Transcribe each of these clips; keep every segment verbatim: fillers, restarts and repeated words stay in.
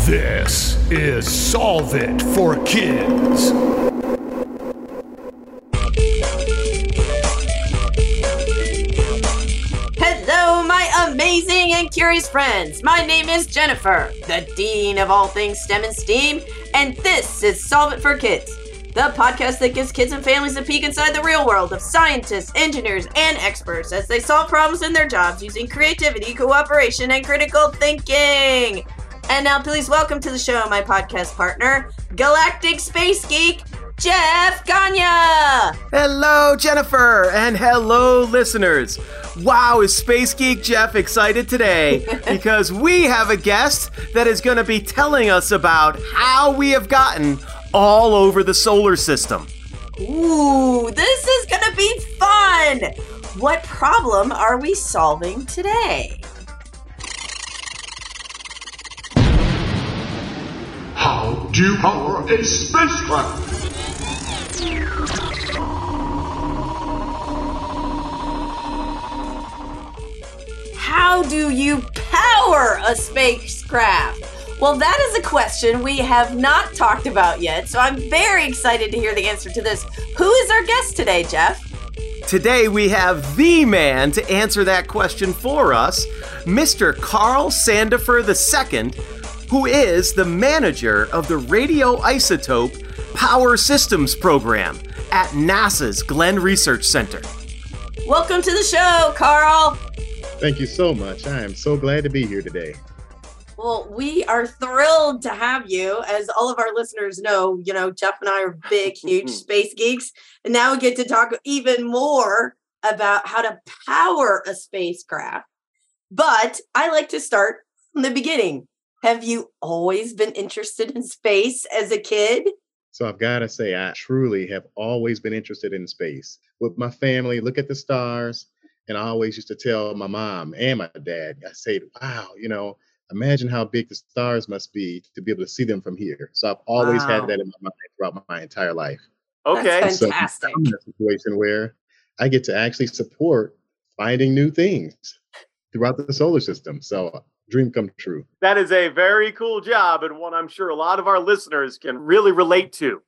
This is Solve It for Kids. Hello, my amazing and curious friends. My name is Jennifer, the Dean of all things STEM and STEAM, and this is Solve It for Kids, the podcast that gives kids and families a peek inside the real world of scientists, engineers, and experts as they solve problems in their jobs using creativity, cooperation, and critical thinking. And now please welcome to the show my podcast partner, Galactic Space Geek, Jeff Gagne. Hello, Jennifer, and hello, listeners. Wow, is Space Geek Jeff excited today because we have a guest that is going to be telling us about how we have gotten all over the solar system. Ooh, this is going to be fun. What problem are we solving today? How do you power a spacecraft? How do you power a spacecraft? Well, that is a question we have not talked about yet, so I'm very excited to hear the answer to this. Who is our guest today, Jeff? Today we have the man to answer that question for us, Mister Carl Sandifer the Second, who is the manager of the Radioisotope Power Systems Program at NASA's Glenn Research Center. Welcome to the show, Carl. Thank you so much. I am so glad to be here today. Well, we are thrilled to have you. As all of our listeners know, you know, Jeff and I are big, huge space geeks. And now we get to talk even more about how to power a spacecraft. But I like to start from the beginning. Have you always been interested in space as a kid? So I've got to say, I truly have always been interested in space. With my family, look at the stars. And I always used to tell my mom and my dad, I said, wow, you know, imagine how big the stars must be to be able to see them from here. So I've always Wow. had that in my mind throughout my, my entire life. Okay. That's So fantastic. I'm in a situation where I get to actually support finding new things throughout the solar system. So dream come true. That is a very cool job and one I'm sure a lot of our listeners can really relate to.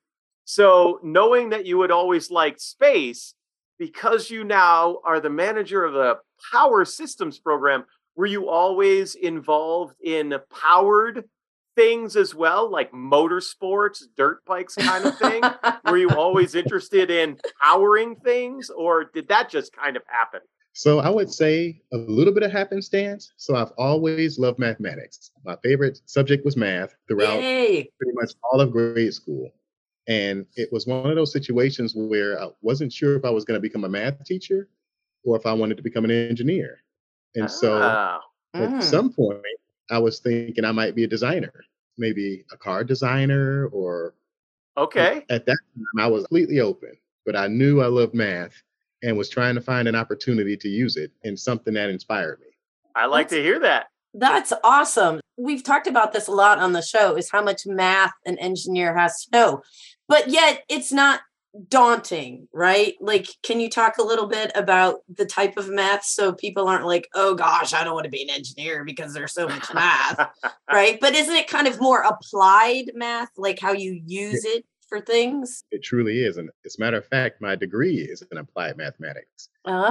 So knowing that you had always liked space, because you now are the manager of the Power Systems Program, were you always involved in powered things as well, like motorsports, dirt bikes kind of thing? Were you always interested in powering things, or did that just kind of happen? So I would say a little bit of happenstance. So I've always loved mathematics. My favorite subject was math throughout Yay. pretty much all of grade school. And it was one of those situations where I wasn't sure if I was going to become a math teacher or if I wanted to become an engineer. And so Ah, Mm. at some point, I was thinking I might be a designer, maybe a car designer, or okay. at that time, I was completely open, but I knew I loved math and was trying to find an opportunity to use it in something that inspired me. I like That's- to hear that. That's awesome. We've talked about this a lot on the show, is how much math an engineer has to know. But yet it's not daunting, right? Like, can you talk a little bit about the type of math so people aren't like, oh gosh, I don't want to be an engineer because there's so much math, right? But isn't it kind of more applied math, like how you use it for things? It truly is. And as a matter of fact, my degree is in applied mathematics.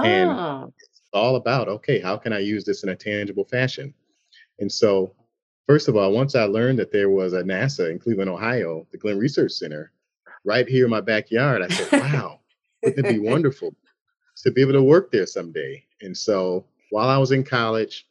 Oh, It's all about, okay, how can I use this in a tangible fashion? And so, first of all, once I learned that there was a NASA in Cleveland, Ohio, the Glenn Research Center, right here in my backyard, I said, wow, wouldn't it be wonderful to be able to work there someday? And so while I was in college,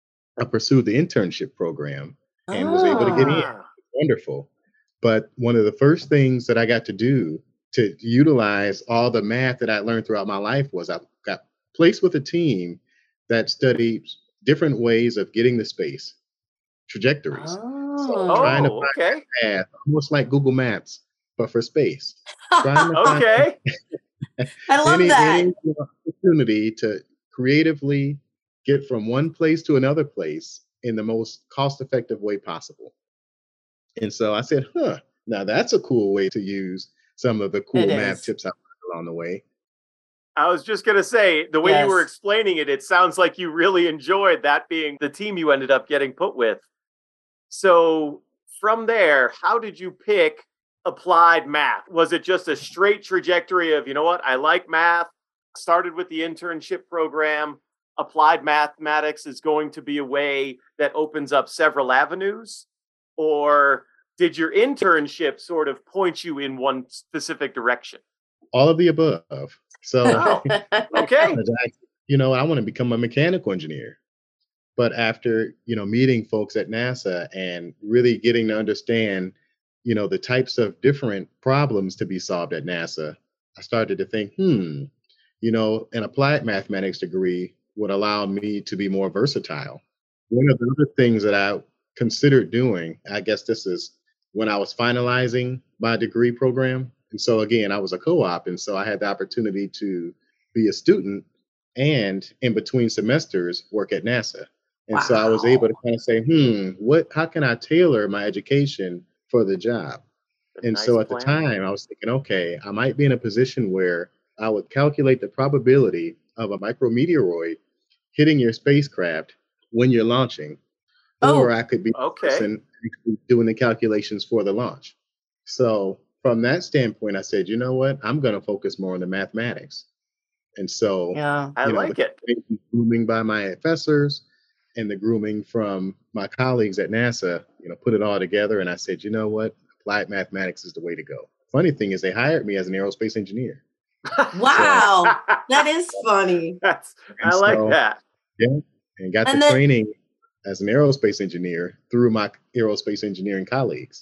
I pursued the internship program and was able to get in. Ah, Wonderful. But one of the first things that I got to do to utilize all the math that I learned throughout my life was I got placed with a team that studied different ways of getting to space, trajectories. Oh, trying to Oh, find okay. Path, almost like Google Maps, but for space. Trying to find Okay. I love any, that. any opportunity to creatively get from one place to another place in the most cost-effective way possible. And so I said, huh, now that's a cool way to use some of the cool It math is. tips I learned along the way. I was just going to say, the way you were Yes. explaining it, it sounds like you really enjoyed that being the team you ended up getting put with. So from there, how did you pick applied math? Was it just a straight trajectory of, you know what, I like math, started with the internship program, applied mathematics is going to be a way that opens up several avenues? Or did your internship sort of point you in one specific direction? All of the above. So, Oh, okay. you know, I want to become a mechanical engineer. But after, you know, meeting folks at NASA and really getting to understand, you know, the types of different problems to be solved at NASA, I started to think, hmm, you know, an applied mathematics degree would allow me to be more versatile. One of the other things that I considered doing, I guess this is when I was finalizing my degree program. And so again, I was a co-op. And so I had the opportunity to be a student and in between semesters work at NASA. And wow. So I was able to kind of say, hmm, what, how can I tailor my education for the job? And nice so at plan. The time I was thinking, okay, I might be in a position where I would calculate the probability of a micrometeoroid hitting your spacecraft when you're launching, oh, or I could be okay. doing the calculations for the launch. So from that standpoint, I said, you know what, I'm going to focus more on the mathematics. And so yeah, I you know, like it. Grooming by my professors and the grooming from my colleagues at NASA, you know, put it all together. And I said, you know what, applied mathematics is the way to go. Funny thing is they hired me as an aerospace engineer. Wow, so, that is funny. That's, I so, like that. Yeah, and got and the then, training as an aerospace engineer through my aerospace engineering colleagues.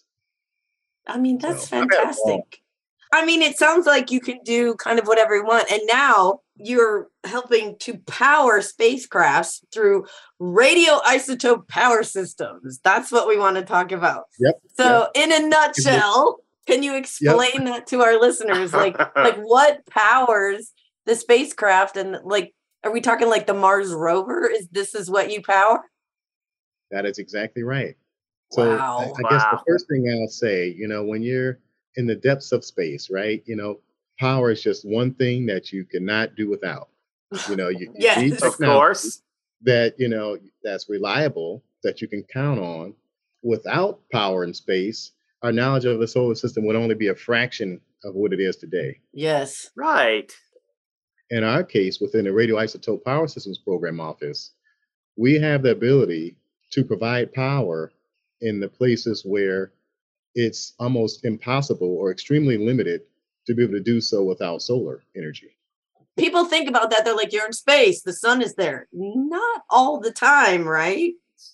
I mean, that's so, fantastic. I mean, it sounds like you can do kind of whatever you want. And now you're helping to power spacecrafts through radioisotope power systems. That's what we want to talk about. Yep. So yep. in a nutshell, can you explain yep. that to our listeners? Like, like what powers the spacecraft? And like, are we talking like the Mars rover? Is this is what you power? That is exactly right. So wow. I, I wow. guess the first thing I'll say, you know, when you're in the depths of space, right? You know, power is just one thing that you cannot do without. You know, you, yes. you need of course that, you know, that's reliable, that you can count on. Without power in space, our knowledge of the solar system would only be a fraction of what it is today. Yes. Right. In our case, within the Radioisotope Power Systems Program Office, we have the ability to provide power in the places where it's almost impossible or extremely limited to be able to do so without solar energy. People think about that. They're like, you're in space. The sun is there. Not all the time, right?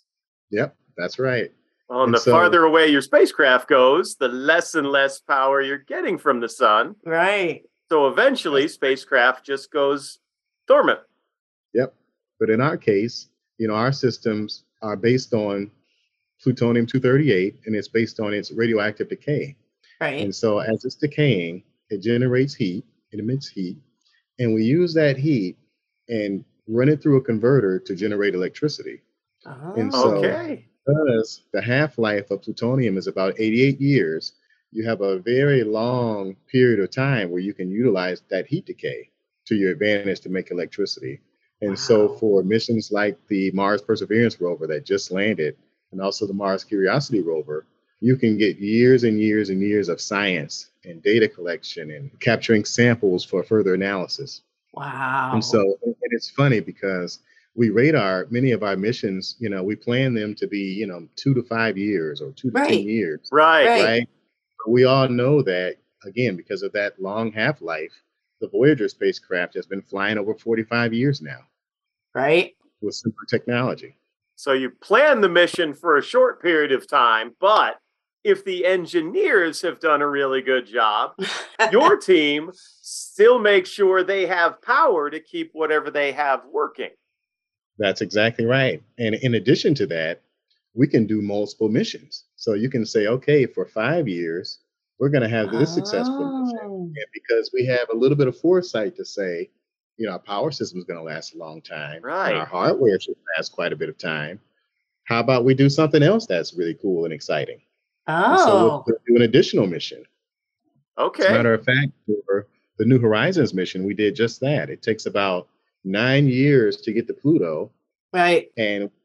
Yep, that's right. Well, and, and the so, farther away your spacecraft goes, the less and less power you're getting from the sun. Right. So eventually, spacecraft just goes dormant. Yep. But in our case, you know, our systems are based on plutonium two thirty-eight, and it's based on its radioactive decay. Right. And so as it's decaying, it generates heat, it emits heat, and we use that heat and run it through a converter to generate electricity. Oh. And so okay. because the half-life of plutonium is about eighty-eight years, you have a very long period of time where you can utilize that heat decay to your advantage to make electricity. And wow. so for missions like the Mars Perseverance rover that just landed, and also the Mars Curiosity rover, you can get years and years and years of science and data collection and capturing samples for further analysis. Wow. And so, and it's funny because we rate our, many of our missions, you know, we plan them to be, you know, two to five years or two to right. ten years. Right. Right. Right. But we all know that, again, because of that long half-life, the Voyager spacecraft has been flying over forty-five years now. Right. With similar technology. So you plan the mission for a short period of time, but if the engineers have done a really good job, your team still makes sure they have power to keep whatever they have working. That's exactly right. And in addition to that, we can do multiple missions. So you can say, okay, for five years, we're going to have this oh. successful mission. And because we have a little bit of foresight to say, you know, our power system is going to last a long time. Right. And our hardware should last quite a bit of time. How about we do something else that's really cool and exciting? Oh. And so we'll, we'll do an additional mission. Okay. As a matter of fact, for the New Horizons mission, we did just that. It takes about nine years to get to Pluto. Right. And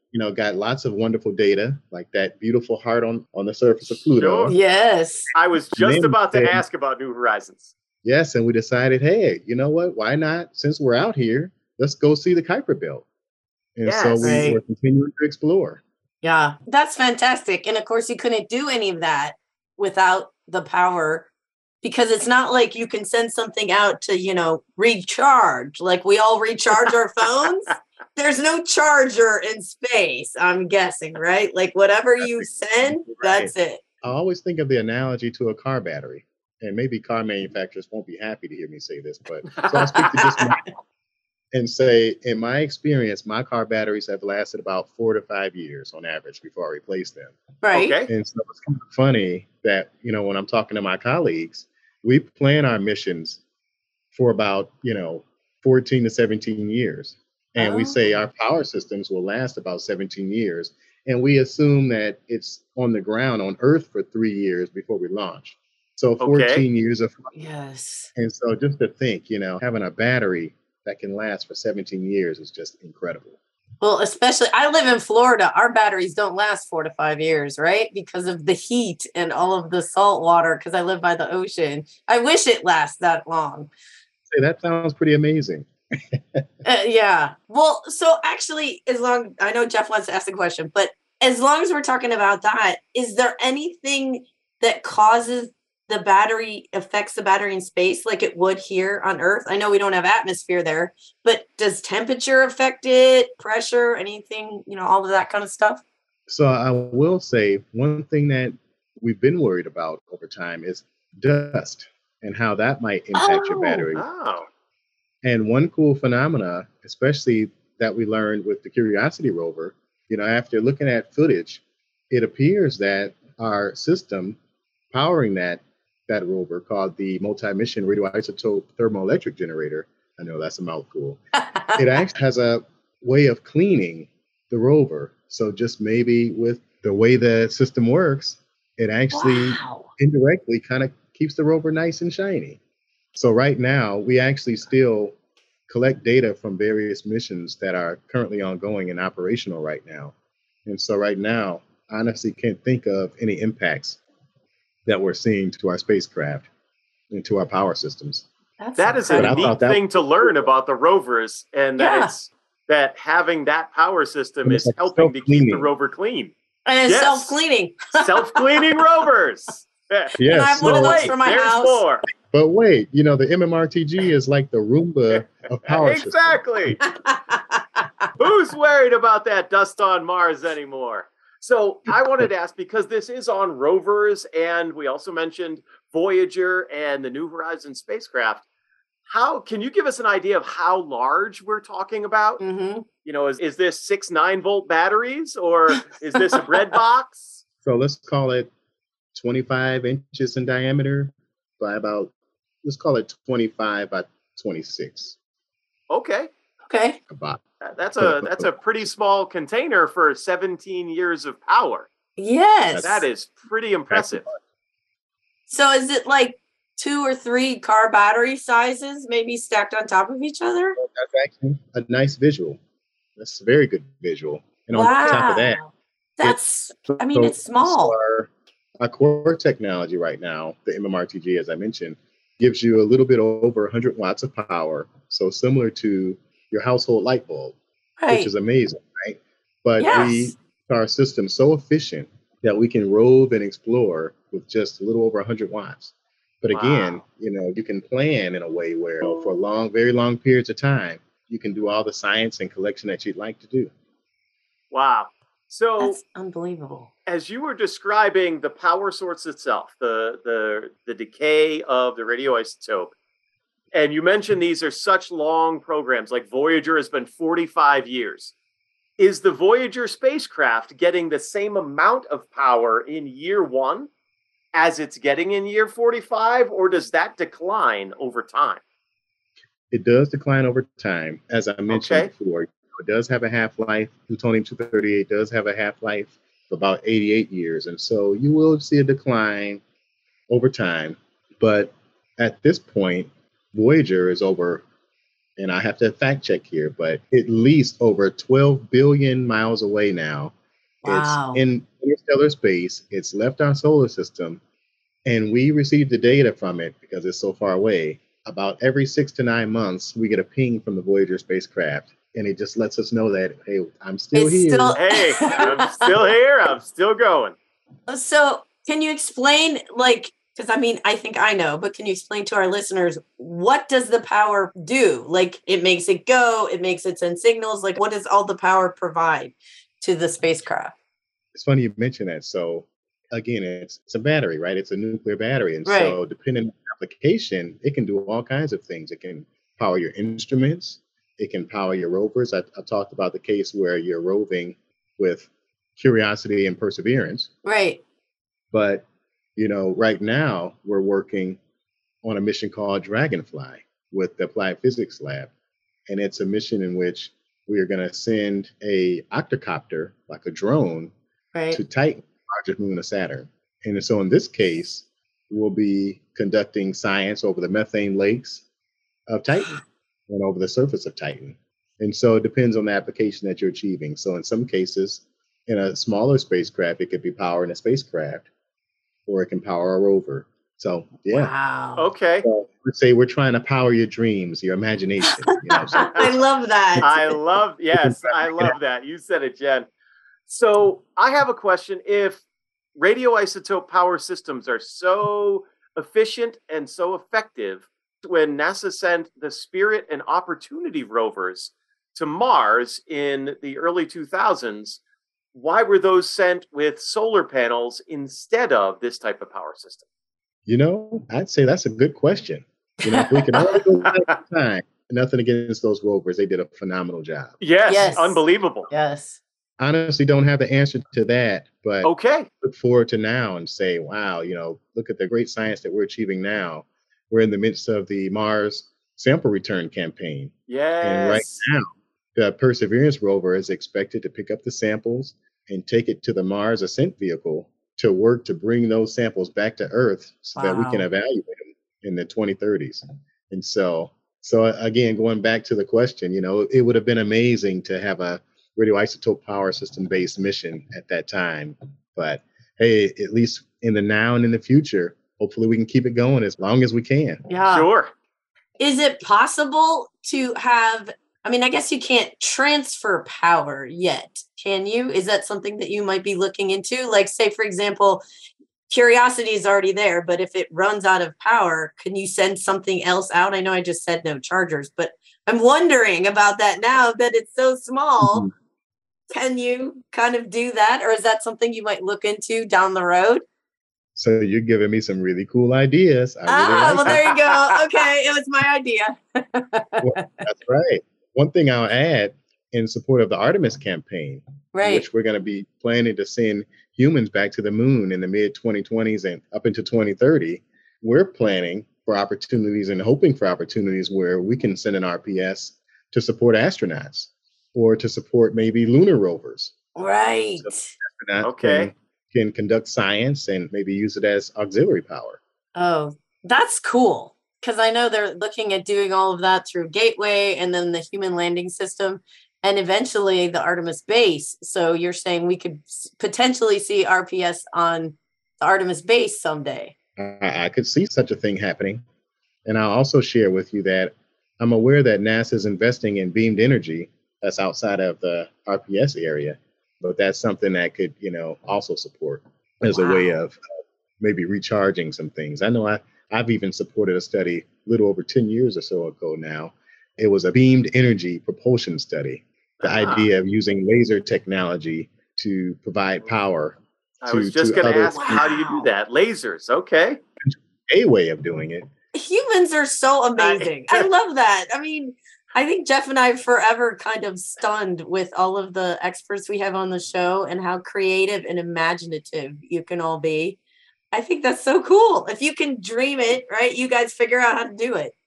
you know, got lots of wonderful data, like that beautiful heart on, on the surface of Pluto. Sure. Yes. I was And just then about to said- ask about New Horizons. Yes, and we decided, hey, you know what? Why not? Since we're out here, let's go see the Kuiper Belt. And so Yes. we Right. were continuing to explore. Yeah. That's fantastic. And of course, you couldn't do any of that without the power, because it's not like you can send something out to, you know, recharge. Like we all recharge our phones. There's no charger in space, I'm guessing, right? Like whatever you send, that's it. I always think of the analogy to a car battery. And maybe car manufacturers won't be happy to hear me say this, but so I'll speak to just my, and say, in my experience, my car batteries have lasted about four to five years on average before I replace them. Right. Okay. And so it's kind of funny that, you know, when I'm talking to my colleagues, we plan our missions for about, you know, fourteen to seventeen years. And we say Oh. our power systems will last about seventeen years. And we assume that it's on the ground on Earth for three years before we launch. So fourteen years of, Yes. and so just to think, you know, having a battery that can last for seventeen years is just incredible. Well, especially I live in Florida. Our batteries don't last four to five years, right? Because of the heat and all of the salt water, because I live by the ocean. I wish it lasts that long. Say, that sounds pretty amazing. Uh, yeah. Well, so actually, as long I know Jeff wants to ask a question, but as long as we're talking about that, is there anything that causes the battery affects the battery in space like it would here on Earth? I know we don't have atmosphere there, but does temperature affect it? Pressure, anything, you know, all of that kind of stuff? So I will say one thing that we've been worried about over time is dust and how that might impact your Oh. battery. Oh. And one cool phenomena, especially that we learned with the Curiosity rover, you know, after looking at footage, it appears that our system powering that that rover, called the Multi-Mission Radioisotope Thermoelectric Generator, I know that's a mouthful, it actually has a way of cleaning the rover. So just maybe with the way the system works, it actually Wow. indirectly kind of keeps the rover nice and shiny. So right now, we actually still collect data from various missions that are currently ongoing and operational right now. And so right now, I honestly can't think of any impacts that we're seeing to our spacecraft and to our power systems. That's That is a But I incredible. neat thought that- thing to learn about the rovers, and that Yeah. it's that having that power system And it's is like helping to keep the self-cleaning. rover clean. And it's Yes. self-cleaning. Self-cleaning rovers. Yeah. Yes, And I have one of so- those Wait, for my there's house. more. but wait, you know, the M M R T G is like the Roomba of power systems. Exactly. Who's worried about that dust on Mars anymore? So I wanted to ask, because this is on rovers, and we also mentioned Voyager and the New Horizons spacecraft. How can you give us an idea of how large we're talking about? hmm You know, is, is this six nine volt batteries, or is this a bread box? So let's call it twenty-five inches in diameter by about, let's call it twenty-five by twenty-six. Okay, Okay. About. that- that's a that's a pretty small container for seventeen years of power. Yes. That is pretty impressive. So is it like two or three car battery sizes, maybe stacked on top of each other? That's actually a nice visual. That's a very good visual. And on Wow. top of that, That's, I mean, so- it's small. so Our, our core technology right now, the M M R T G, as I mentioned, gives you a little bit over one hundred watts of power. So similar to your household light bulb, Right. which is amazing, right? But Yes. we our system so efficient that we can rove and explore with just a little over one hundred watts. But again, Wow. you know, you can plan in a way where, you know, for long, very long periods of time, you can do all the science and collection that you'd like to do. Wow. So That's unbelievable. as you were describing the power source itself, the the the decay of the radioisotope, and you mentioned these are such long programs, like Voyager has been forty-five years. Is the Voyager spacecraft getting the same amount of power in year one as it's getting in year forty-five, or does that decline over time? It does decline over time, as I mentioned Okay. before. It does have a half-life. Plutonium two thirty-eight does have a half-life of about eighty-eight years. And so you will see a decline over time. But at this point, Voyager is over and I have to fact check here, but at least over twelve billion miles away now. Wow. It's in interstellar space. It's left our solar system, and we receive the data from it because it's so far away. About every six to nine months, we get a ping from the Voyager spacecraft, and it just lets us know that, hey, I'm still It's here. still- Hey, I'm still here. I'm still going. So can you explain, like, because I mean, I think I know, but can you explain to our listeners, what does the power do? Like, it makes it go, it makes it send signals. Like, what does all the power provide to the spacecraft? It's funny you mention that. So again, it's, it's a battery, right? It's a nuclear battery. And Right. so depending on the application, it can do all kinds of things. It can power your instruments. It can power your rovers. I, I talked about the case where you're roving with Curiosity and Perseverance. Right. But, you know, right now we're working on a mission called Dragonfly with the Applied Physics Lab. And it's a mission in which we are going to send a octocopter, like a drone, Right. to Titan, largest moon of Saturn. And so in this case, we'll be conducting science over the methane lakes of Titan and over the surface of Titan. And so it depends on the application that you're achieving. So in some cases, in a smaller spacecraft, it could be powering a spacecraft, or it can power a rover. So yeah. Wow. Okay. So let's say we're trying to power your dreams, your imagination. You know, so I love that. I love, yes, I love that. You said it, Jen. So I have a question. If radioisotope power systems are so efficient and so effective, when NASA sent the Spirit and Opportunity rovers to Mars in the early two thousands, why were those sent with solar panels instead of this type of power system? You know, I'd say that's a good question. You know, if we can only go back in time, nothing against those rovers. They did a phenomenal job. Yes, Yes. unbelievable. Yes. Honestly, don't have the answer to that, but Okay. look forward to now and say, wow, you know, look at the great science that we're achieving now. We're in the midst of the Mars sample return campaign. Yes. And right now, the Perseverance rover is expected to pick up the samples and take it to the Mars Ascent vehicle to work to bring those samples back to Earth so that we can Wow. evaluate them in the twenty thirties. And so, so again, going back to the question, you know, it would have been amazing to have a radioisotope power system based mission at that time. But hey, at least in the now and in the future, hopefully we can keep it going as long as we can. Yeah. Sure. Is it possible to have, I mean, I guess you can't transfer power yet, can you? Is that something that you might be looking into? Like, say, for example, Curiosity is already there, but if it runs out of power, can you send something else out? I know I just said no chargers, but I'm wondering about that now that it's so small. Mhm. Can you kind of do that? Or is that something you might look into down the road? So you're giving me some really cool ideas. I really ah, like well, that. there you go. Okay, it was my idea. Well, that's right. One thing I'll add in support of the Artemis campaign, Right. which we're going to be planning to send humans back to the moon in the mid twenty twenties and up into twenty thirty, we're planning for opportunities and hoping for opportunities where we can send an R P S to support astronauts or to support maybe lunar rovers. Right. Astronauts Okay. Can, can conduct science and maybe use it as auxiliary power. Oh, that's cool. Because I know they're looking at doing all of that through Gateway and then the human landing system and eventually the Artemis base. So you're saying we could s- potentially see R P S on the Artemis base someday. I, I could see such a thing happening. And I'll also share with you that I'm aware that NASA is investing in beamed energy that's outside of the R P S area, but that's something that could, you know, also support as a way Wow. of uh, maybe recharging some things. I know I, I've even supported a study a little over ten years or so ago now. It was a beamed energy propulsion study, the Ah. idea of using laser technology to provide power. I to- was just to going to other- ask, how do you Wow. do that? Lasers. Okay. A way of doing it. Humans are so amazing. I love that. I mean, I think Jeff and I are forever kind of stunned with all of the experts we have on the show and how creative and imaginative you can all be. I think that's so cool. If you can dream it, right? You guys figure out how to do it.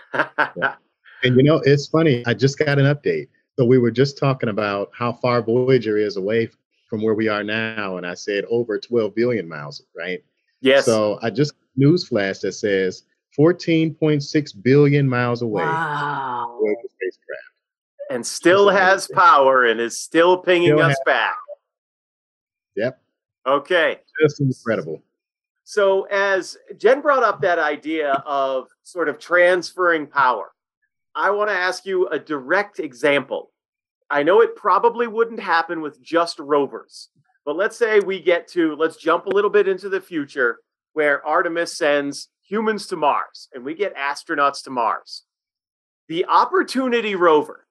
And you know, it's funny. I just got an update. So we were just talking about how far Voyager is away from where we are now, and I said over twelve billion miles, right? Yes. So I just news flash that says fourteen point six billion miles away Wow. with the spacecraft. And still has power and is still pinging Still us has- back. Yep, Okay. just incredible. So as Jen brought up that idea of sort of transferring power, I want to ask you a direct example. I know it probably wouldn't happen with just rovers, but let's say we get to, let's jump a little bit into the future where Artemis sends humans to Mars and we get astronauts to Mars. The Opportunity rover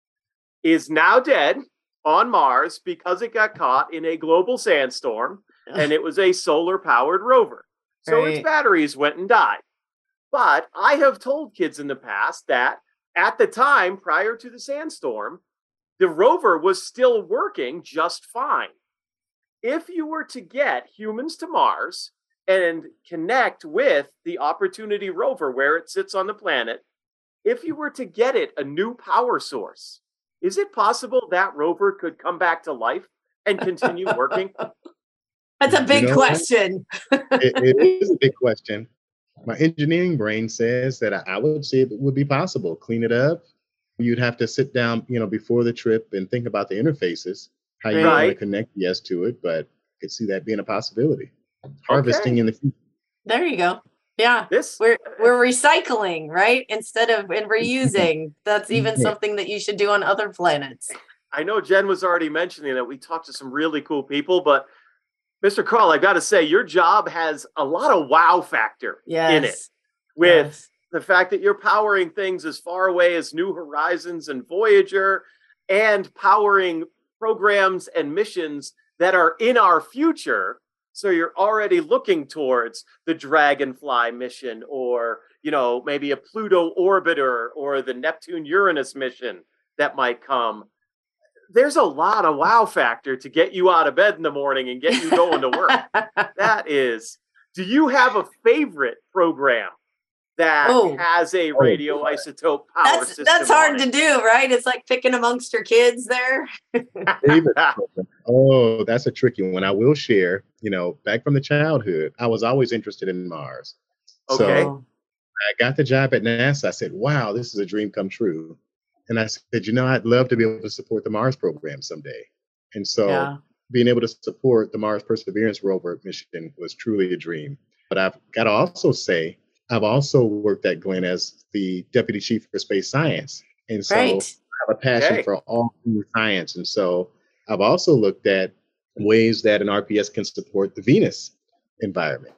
is now dead on Mars because it got caught in a global sandstorm and it was a solar powered rover. So its Right. batteries went and died. But I have told kids in the past that at the time prior to the sandstorm, the rover was still working just fine. If you were to get humans to Mars and connect with the Opportunity rover where it sits on the planet, if you were to get it a new power source, is it possible that rover could come back to life and continue working? That's a big know what? question. it, it is a big question. My engineering brain says that I, I would say it would be possible. Clean it up. You'd have to sit down, you know, before the trip and think about the interfaces, how you're going to Right. connect yes to it. But I could see that being a possibility. Harvesting Okay. in the future. There you go. Yeah. This We're we're recycling, right? Instead of and reusing. That's even Yeah. something that you should do on other planets. I know Jen was already mentioning that we talked to some really cool people, but Mister Carl, I got to say, your job has a lot of wow factor Yes. in it with Yes. the fact that you're powering things as far away as New Horizons and Voyager and powering programs and missions that are in our future. So you're already looking towards the Dragonfly mission or, you know, maybe a Pluto orbiter or the Neptune Uranus mission that might come. There's a lot of wow factor to get you out of bed in the morning and get you going to work. That is, do you have a favorite program that Oh. has a radioisotope power That's system? that's hard on to it? do, right? It's like picking amongst your kids there. Favorite program. Oh, that's a tricky one. I will share, you know, back from the childhood, I was always interested in Mars. Okay. So I got the job at NASA. I said, wow, this is a dream come true. And I said, you know, I'd love to be able to support the Mars program someday. And so Yeah. being able to support the Mars Perseverance rover mission was truly a dream. But I've got to also say, I've also worked at Glenn as the deputy chief for space science. And so Right. I have a passion Okay. for all things science. And so I've also looked at ways that an R P S can support the Venus environment,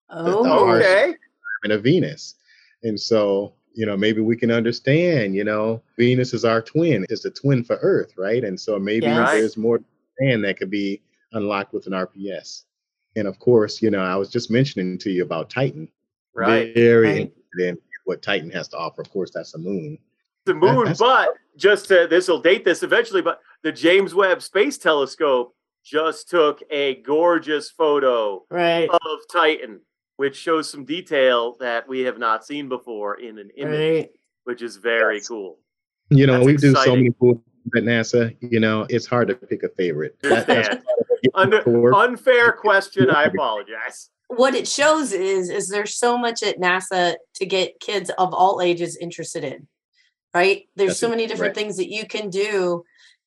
Oh. Mars- Okay. and of Venus. And so, you know, maybe we can understand, you know, Venus is our twin, is the twin for Earth, right? And so maybe Yes. there's more to understand that could be unlocked with an R P S. And of course, you know, I was just mentioning to you about Titan. Right. Very Right. interested in what Titan has to offer. Of course, that's the moon. The moon, that's- but just to, this will date this eventually, but the James Webb Space Telescope just took a gorgeous photo Right. of Titan, which shows some detail that we have not seen before in an image, Right. which is very Yes. cool. You know, That's we do so exciting. many cool things at NASA. You know, it's hard to pick a favorite. That- that's Understand. part of what gets me Under, to work. unfair question. I apologize. What it shows is is there's so much at NASA to get kids of all ages interested in, right? There's That's so it, many different right. things that you can do.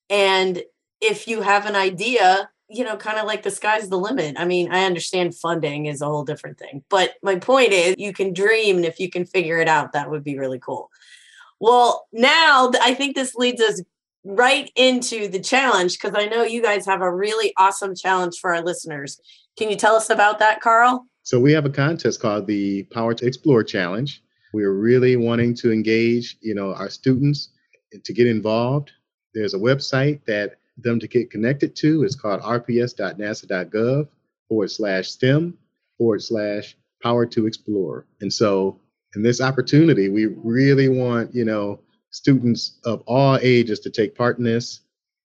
And if you have an idea, you know, kind of like the sky's the limit. I mean, I understand funding is a whole different thing, but my point is you can dream, and if you can figure it out, that would be really cool. Well, now th- I think this leads us right into the challenge, because I know you guys have a really awesome challenge for our listeners. Can you tell us about that, Carl? So we have a contest called the Power to Explore Challenge. We're really wanting to engage, you know, our students to get involved. There's a website that them to get connected to. It's called rps.nasa.gov forward slash STEM forward slash power to explore. And so in this opportunity, we really want, you know, students of all ages to take part in this.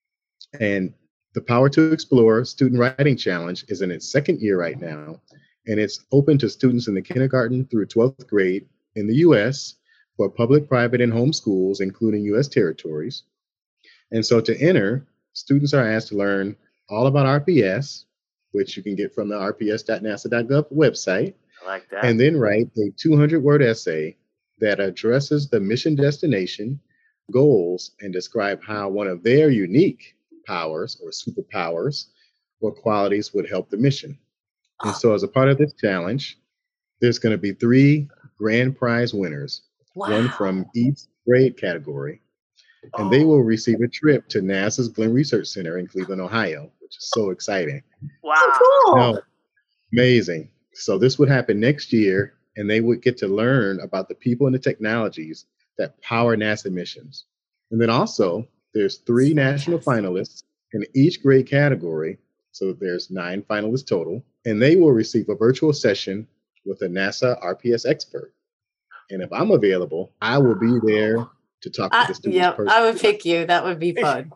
And the Power to Explore Student Writing Challenge is in its second year right now. And it's open to students in the kindergarten through twelfth grade in the U S for public, private, and home schools, including U S territories. And so to enter, students are asked to learn all about R P S, which you can get from the r p s dot nasa dot gov website. like that. And then write a two hundred word essay that addresses the mission destination, goals, and describe how one of their unique powers or superpowers or qualities would help the mission. And so as a part of this challenge, there's going to be three grand prize winners, Wow. one from each grade category, and Oh. they will receive a trip to NASA's Glenn Research Center in Cleveland, Ohio, which is so exciting. Wow. Cool. No, amazing. So this would happen next year, and they would get to learn about the people and the technologies that power NASA missions. And then also, there's three national finalists in each grade category. So there's nine finalists total, and they will receive a virtual session with a NASA R P S expert. And if I'm available, I will be there to talk to I, the students yeah, personally. I would pick you. That would be fun.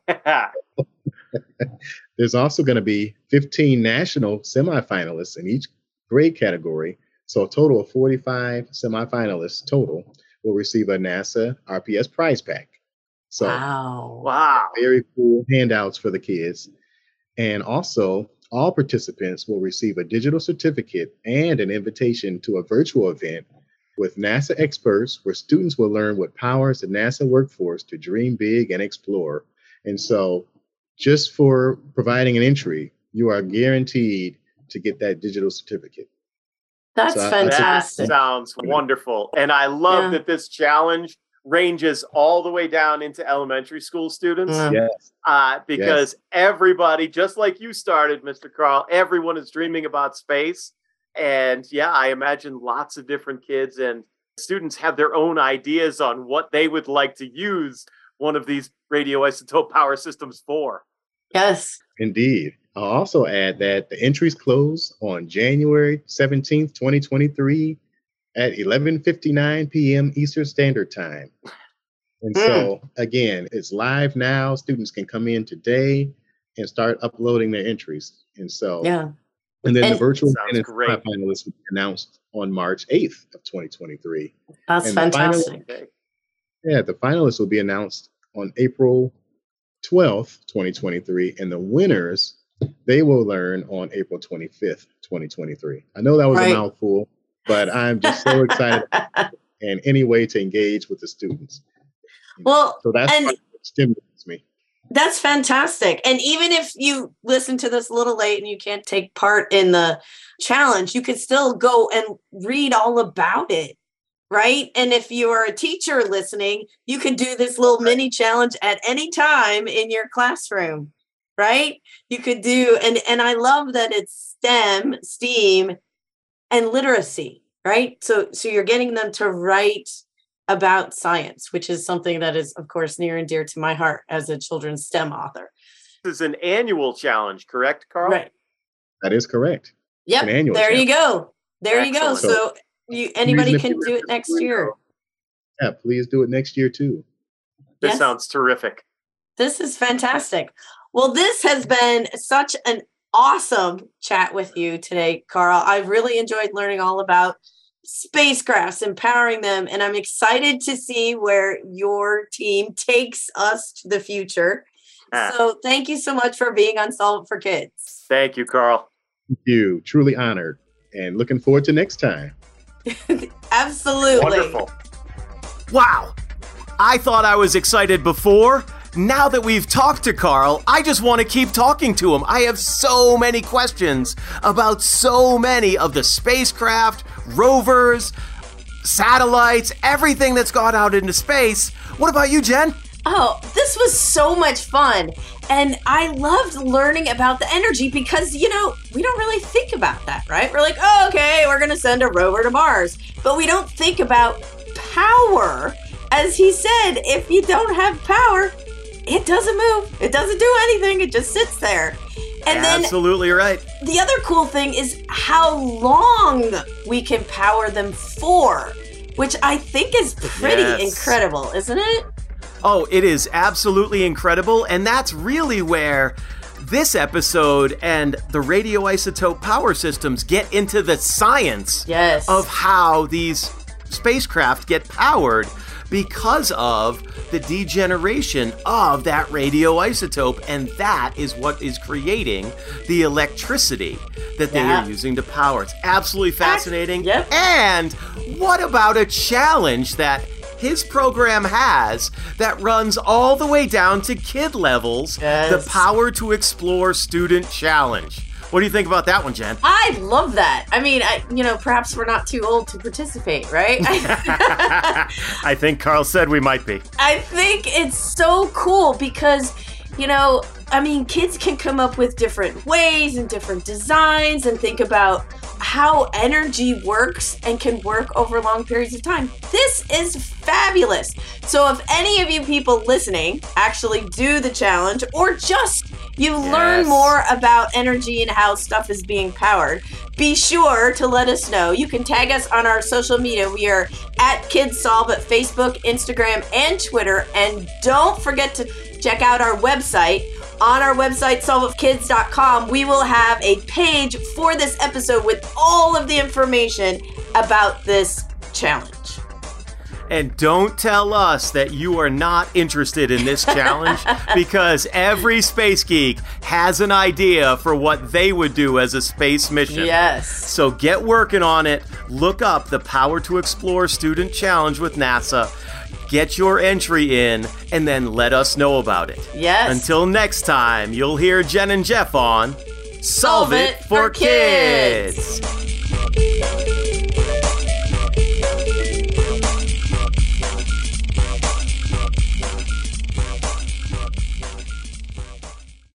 There's also going to be fifteen national semifinalists in each grade category. So a total of forty-five semifinalists total will receive a NASA R P S prize pack. So Wow. Wow. very cool handouts for the kids. And also, all participants will receive a digital certificate and an invitation to a virtual event with NASA experts where students will learn what powers the NASA workforce to dream big and explore. And so just for providing an entry, you are guaranteed to get that digital certificate. That's So I- I That think- fantastic. sounds wonderful. And I love Yeah. that this challenge ranges all the way down into elementary school students. Yeah. Yes. Uh, because everybody, just like you started, Mister Carl, everyone is dreaming about space. And yeah, I imagine lots of different kids and students have their own ideas on what they would like to use one of these radioisotope power systems for. Yes. Indeed. I'll also add that the entries close on January seventeenth, twenty twenty-three at eleven fifty-nine p.m. Eastern Standard Time. And so, again, it's live now. Students can come in today and start uploading their entries. And so, Yeah. and then And- the virtual Sounds and great. finalists will be announced on March eighth of twenty twenty-three. That's And the final- fantastic. Okay. Yeah, the finalists will be announced on April twelfth, twenty twenty-three, and the winners, they will learn on April twenty-fifth, twenty twenty-three. I know that was Right. a mouthful, but I'm just so excited and any way to engage with the students. Well, So that's and- what stimulates me. That's fantastic. And even if you listen to this a little late and you can't take part in the challenge, you could still go and read all about it, right? And if you are a teacher listening, you could do this little mini challenge at any time in your classroom, right? You could do, and, and I love that it's STEM, STEAM, and literacy, right? So, so you're getting them to write about science, which is something that is, of course, near and dear to my heart as a children's STEM author. This is an annual challenge, correct, Carl? Right. That is correct. Yep. An annual There you go. There you go. Excellent. So you anybody if can you do it next year. Yeah, please do it next year too. This Yes. sounds terrific. This is fantastic. Well, this has been such an awesome chat with you today, Carl. I've really enjoyed learning all about spacecrafts, empowering them, and I'm excited to see where your team takes us to the future. Ah. So thank you so much for being on Solve It for Kids. Thank you, Carl. Thank you. Truly honored and looking forward to next time. Absolutely. Wonderful. Wow. I thought I was excited before. Now that we've talked to Carl, I just want to keep talking to him. I have so many questions about so many of the spacecraft, rovers, satellites, everything that's gone out into space. What about you, Jen? Oh, this was so much fun. And I loved learning about the energy because, you know, we don't really think about that, right? We're like, oh, okay, we're going to send a rover to Mars. But we don't think about power. As he said, if you don't have power, it doesn't move. It doesn't do anything. It just sits there. And then Absolutely right. the other cool thing is how long we can power them for, which I think is pretty Yes. incredible, isn't it? Oh, it is absolutely incredible, and that's really where this episode and the radioisotope power systems get into the science Yes. of how these spacecraft get powered, because of the degeneration of that radioisotope, and that is what is creating the electricity that they Yeah. are using to power. It's absolutely fascinating. Yep. And what about a challenge that his program has that runs all the way down to kid levels? Yes. The Power to Explore Student Challenge. What do you think about that one, Jen? I love that. I mean, I, you know, perhaps we're not too old to participate, right? I think Carl said we might be. I think it's so cool because, you know, I mean, kids can come up with different ways and different designs and think about how energy works and can work over long periods of time. This is fabulous. So if any of you people listening actually do the challenge, or just you learn Yes. more about energy and how stuff is being powered, be sure to let us know. You can tag us on our social media. We are at KidsSolve at Facebook, Instagram, and Twitter. And don't forget to check out our website. On our website, solve of kids dot com, we will have a page for this episode with all of the information about this challenge. And don't tell us that you are not interested in this challenge, because every space geek has an idea for what they would do as a space mission. Yes. So get working on it. Look up the Power to Explore Student Challenge with NASA. Get your entry in, and then let us know about it. Yes. Until next time, you'll hear Jen and Jeff on Solve, Solve It It for for Kids. Kids.